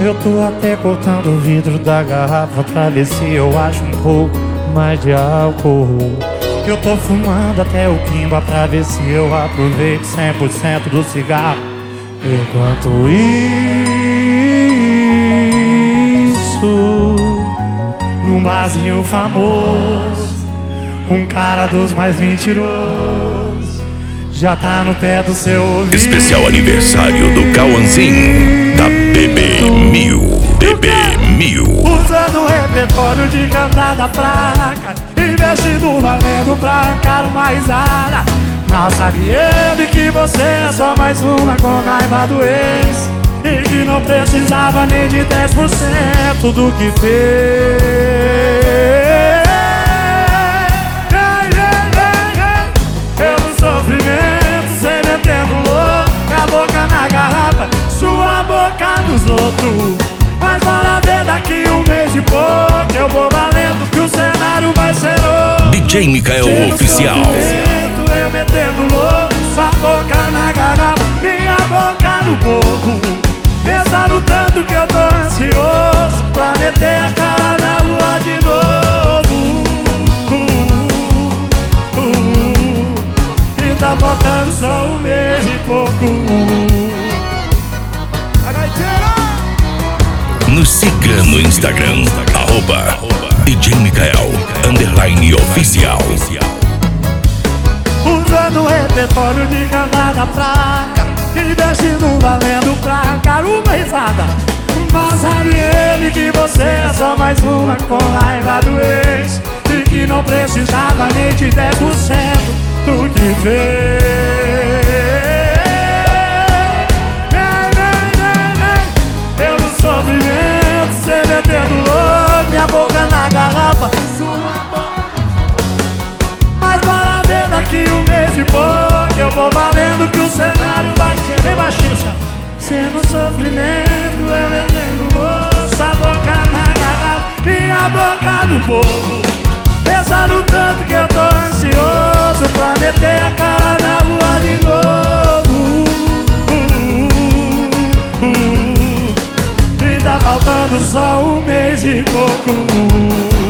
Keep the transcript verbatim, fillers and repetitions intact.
Eu tô até cortando o vidro da garrafa pra ver se eu acho um pouco mais de álcool. Eu tô fumando até o quimba pra ver se eu aproveito cem por cento do cigarro. Enquanto isso, num barzinho famoso, um cara dos mais mentirosos já tá no pé do seu ouvido. Especial aniversário do Cauãzinho da B B mil. B B mil. Usando o repertório de cantar da placa, investindo valendo pra arrancar uma risada. Mal sabe ele que você é só mais uma com raiva do ex, e que não precisava nem de dez por cento do que fez. Eu no sofrimento, cê metendo louco, com a boca na garrafa, sua boca nos outros. Mas bora ver daqui um mês e pouco, eu vou valendo que o cenário vai ser outro. D J Mikael Oficial. Eu metendo louco, sua boca na garrafa, minha boca no boco. Pensando tanto que eu tô ansioso pra meter a cara na lua de novo. uh, uh, uh, E tá faltando só um mês e pouco. Nos siga no Instagram, arroba D J Mikael underline oficial. Usando o repertório de cantar da praca, investindo valendo pra arrancar uma risada. Mas sabe ele que você é só mais uma com raiva do ex, e que não precisava nem de dez por cento do que fez. Eu no sofrimento, cê metendo louco, minha boca na garrafa, sua boca. Mas bora ver daqui um mês e pouco, eu vou valendo que o cenário vai ser bem baixinho. Cê no sofrimento, eu metendo louco, a boca na garrafa, minha boca no povo. Pensando tanto que eu tô ansioso pra meter a cara na lua de novo. uh, uh, uh, uh. E tá faltando só um mês e pouco.